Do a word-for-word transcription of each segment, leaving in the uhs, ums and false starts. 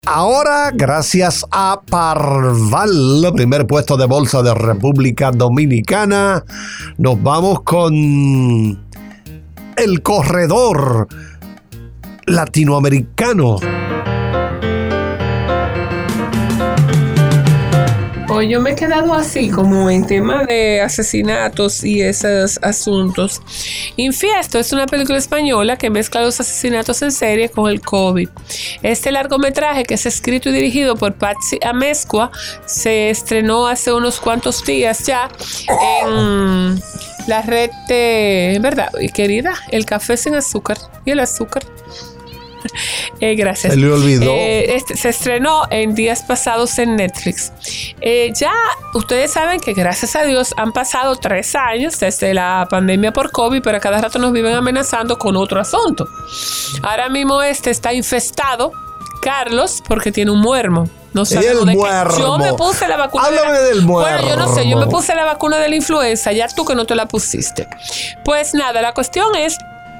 Ahora, gracias a Parval, primer puesto de bolsa de República Dominicana, nos vamos con el corredor latinoamericano. Pues yo me he quedado así como en tema de asesinatos y esos asuntos. Infiesto es una película española que mezcla los asesinatos en serie con el COVID. Este largometraje, que es escrito y dirigido por Patsy Amezcua, se estrenó hace unos cuantos días ya en la red de, ¿verdad, querida? El café sin azúcar y el azúcar. Eh, gracias. Se le olvidó. Eh, este, se estrenó en días pasados en Netflix. Eh, ya ustedes saben que gracias a Dios han pasado tres años desde la pandemia por COVID, pero a cada rato nos viven amenazando con otro asunto. Ahora mismo este está infestado, Carlos, porque tiene un muermo. No sabemos de qué. Yo me puse la vacuna. Háblame de la... del muermo. Bueno, yo no sé, yo me puse la vacuna de la influenza, ya tú que no te la pusiste. Pues nada, la cuestión es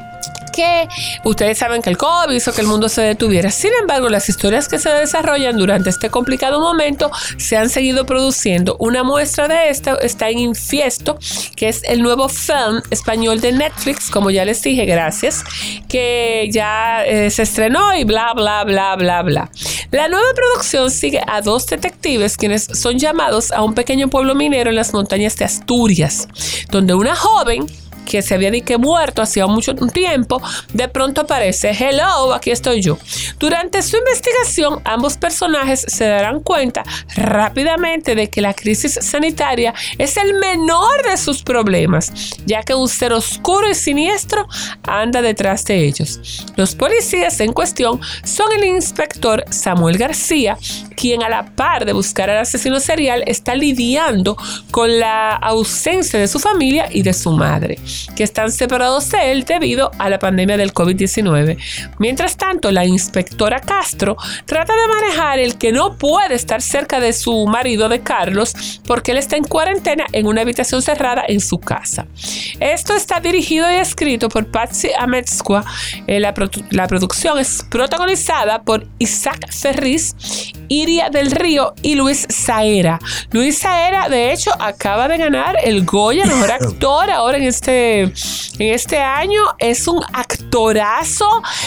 que ustedes saben que el COVID hizo que el mundo se detuviera. Sin embargo, las historias que se desarrollan durante este complicado momento se han seguido produciendo. Una muestra de esto está en Infiesto, que es el nuevo film español de Netflix, como ya les dije, gracias, que ya eh, se estrenó y bla, bla, bla, bla, bla. La nueva producción sigue a dos detectives quienes son llamados a un pequeño pueblo minero en las montañas de Asturias, donde una joven que se había dicho muerto hacía mucho tiempo, de pronto aparece. Hello, aquí estoy yo. Durante su investigación, ambos personajes se darán cuenta rápidamente de que la crisis sanitaria es el menor de sus problemas, ya que un ser oscuro y siniestro anda detrás de ellos. Los policías en cuestión son el inspector Samuel García, quien a la par de buscar al asesino serial está lidiando con la ausencia de su familia y de su madre, que están separados de él debido a la pandemia del COVID diecinueve. Mientras tanto, la inspectora Castro trata de manejar el que no puede estar cerca de su marido de Carlos porque él está en cuarentena en una habitación cerrada en su casa. Esto está dirigido y escrito por Patsy Amezcua. Eh, la, produ- la producción es protagonizada por Isaac Ferriz, Iria del Río y Luis Saera. Luis Saera, de hecho, acaba de ganar el Goya, mejor actor ahora en este, en este año. Es un actorazo.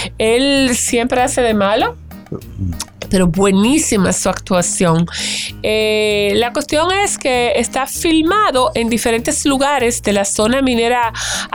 Él siempre hace de malo, pero buenísima su actuación. Eh, la cuestión es que está filmado en diferentes lugares de la zona minera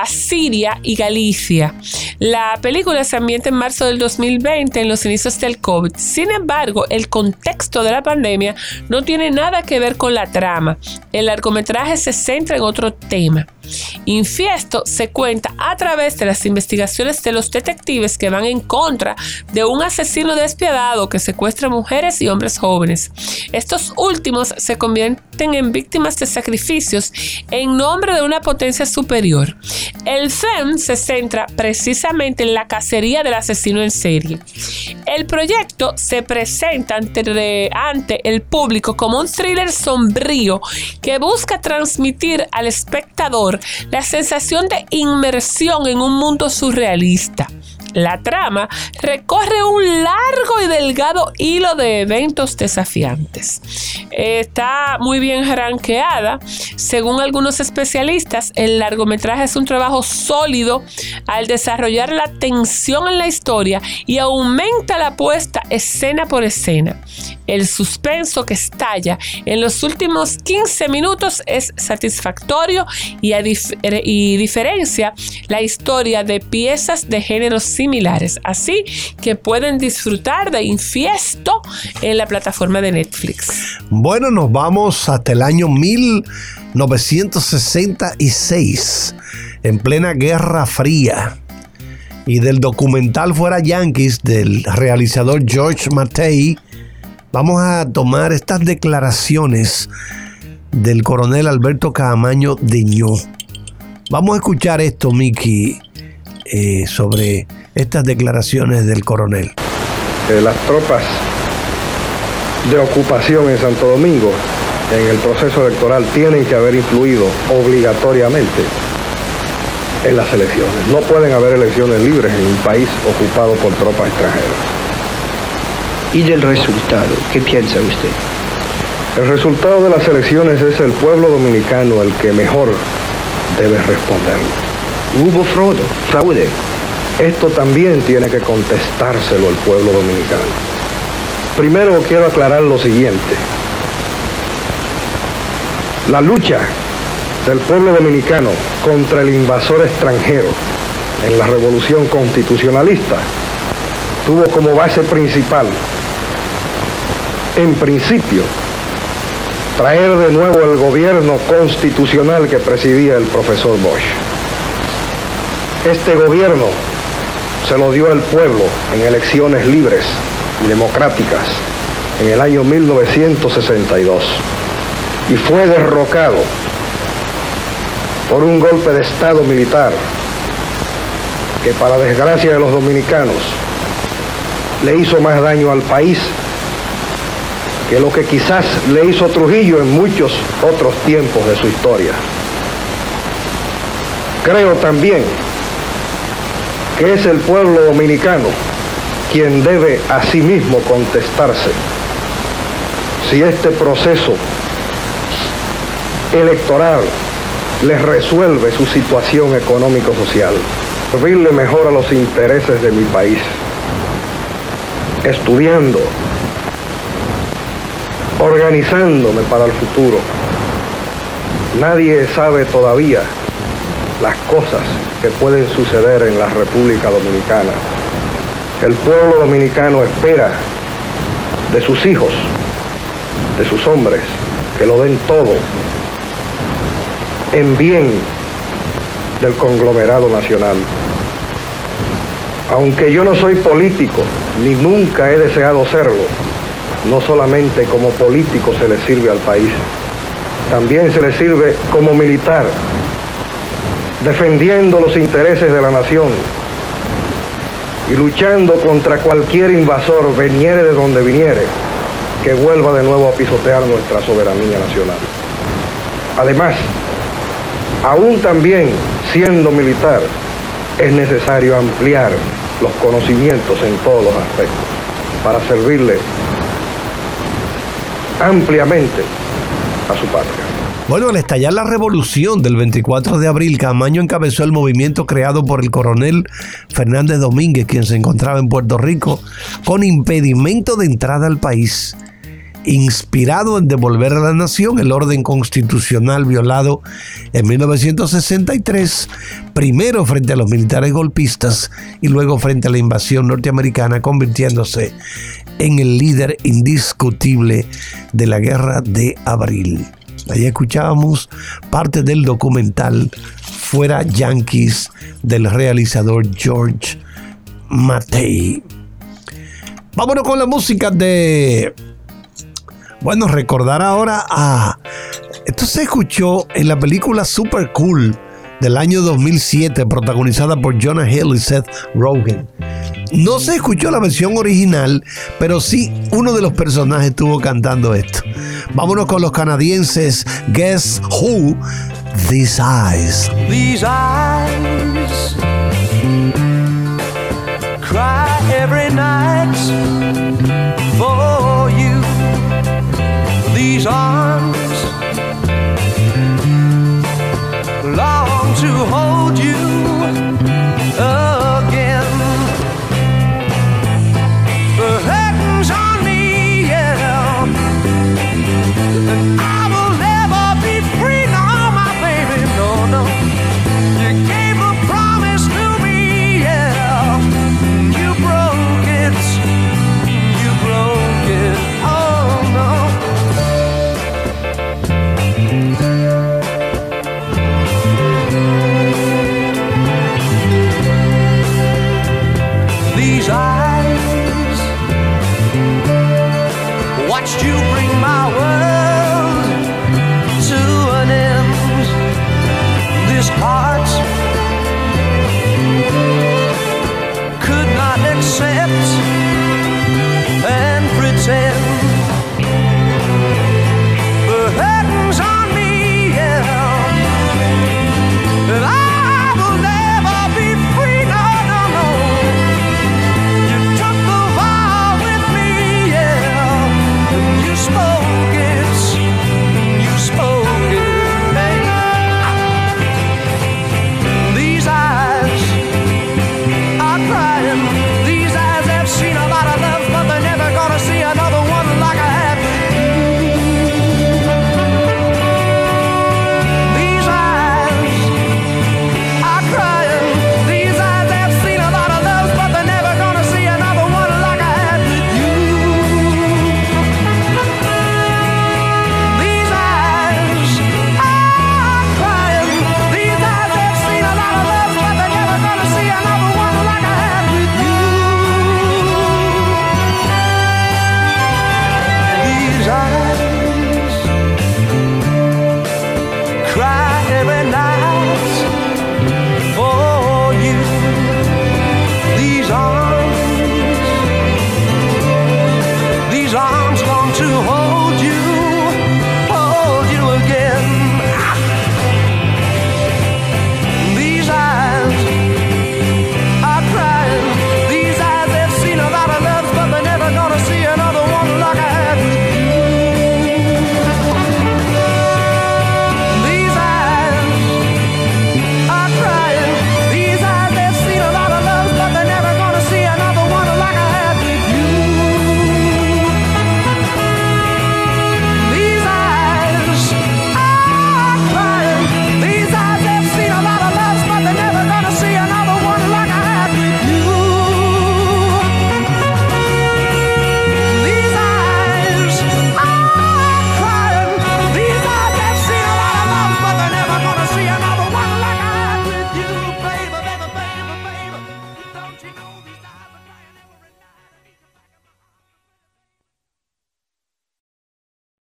Asiria y Galicia. La película se ambienta en marzo del dos mil veinte, en los inicios del COVID. Sin embargo, el contexto de la pandemia no tiene nada que ver con la trama. El largometraje se centra en otro tema. Infiesto se cuenta a través de las investigaciones de los detectives que van en contra de un asesino despiadado que secuestra mujeres y hombres jóvenes. Estos últimos se convierten en víctimas de sacrificios en nombre de una potencia superior. El film se centra precisamente en la cacería del asesino en serie. El proyecto se presenta ante, ante el público como un thriller sombrío que busca transmitir al espectador la sensación de inmersión en un mundo surrealista. La trama recorre un largo y delgado hilo de eventos desafiantes. Está muy bien rankeada. Según algunos especialistas, el largometraje es un trabajo sólido al desarrollar la tensión en la historia y aumenta la puesta escena por escena. El suspenso que estalla en los últimos quince minutos es satisfactorio y, a dif- y diferencia la historia de piezas de géneros similares, así que pueden disfrutar de Infiesto en la plataforma de Netflix. Bueno, nos vamos hasta el año mil novecientos sesenta y seis, en plena Guerra Fría, y del documental Fuera Yankees del realizador George Mattei vamos a tomar estas declaraciones del coronel Alberto Caamaño Deñó. Vamos a escuchar esto, Miki, eh, sobre estas declaraciones del coronel. Eh, las tropas de ocupación en Santo Domingo en el proceso electoral tienen que haber influido obligatoriamente en las elecciones. No pueden haber elecciones libres en un país ocupado por tropas extranjeras. Y del resultado, ¿qué piensa usted? El resultado de las elecciones es el pueblo dominicano el que mejor debe responder. Hubo fraude, fraude. Esto también tiene que contestárselo el pueblo dominicano. Primero quiero aclarar lo siguiente. La lucha del pueblo dominicano contra el invasor extranjero en la revolución constitucionalista tuvo como base principal, en principio, traer de nuevo el gobierno constitucional que presidía el profesor Bosch. Este gobierno se lo dio al pueblo en elecciones libres y democráticas en el año mil novecientos sesenta y dos y fue derrocado por un golpe de Estado militar que, para desgracia de los dominicanos, le hizo más daño al país que lo que quizás le hizo Trujillo en muchos otros tiempos de su historia. Creo también que es el pueblo dominicano quien debe a sí mismo contestarse si este proceso electoral les resuelve su situación económico-social, servirle mejor a los intereses de mi país, estudiando, organizándome para el futuro. Nadie sabe todavía las cosas que pueden suceder en la República Dominicana. El pueblo dominicano espera de sus hijos, de sus hombres, que lo den todo en bien del conglomerado nacional. Aunque yo no soy político, ni nunca he deseado serlo, no solamente como político se le sirve al país, también se le sirve como militar, defendiendo los intereses de la nación y luchando contra cualquier invasor, viniere de donde viniere, que vuelva de nuevo a pisotear nuestra soberanía nacional. Además, aún también siendo militar, es necesario ampliar los conocimientos en todos los aspectos para servirle ampliamente a su patria. Bueno, al estallar la revolución del veinticuatro de abril, Camaño encabezó el movimiento creado por el coronel Fernández Domínguez, quien se encontraba en Puerto Rico con impedimento de entrada al país, inspirado en devolver a la nación el orden constitucional violado en mil novecientos sesenta y tres, primero frente a los militares golpistas y luego frente a la invasión norteamericana, convirtiéndose en el líder indiscutible de la Guerra de Abril. Ahí escuchábamos parte del documental Fuera Yankees del realizador George Mattei. Vámonos con la música de... Bueno, recordar ahora a... Esto se escuchó en la película Super Cool del año dos mil siete, protagonizada por Jonah Hill y Seth Rogen. No se escuchó la versión original, pero sí uno de los personajes estuvo cantando esto. Vámonos con los canadienses Guess Who, These Eyes. These eyes cry every night for you. These arms long to hold you again. The curtains on me, yeah, and I will never be free, no, my baby, no, no. You gave a promise to me, yeah, you broke it, you broke it, oh no. These eyes watched you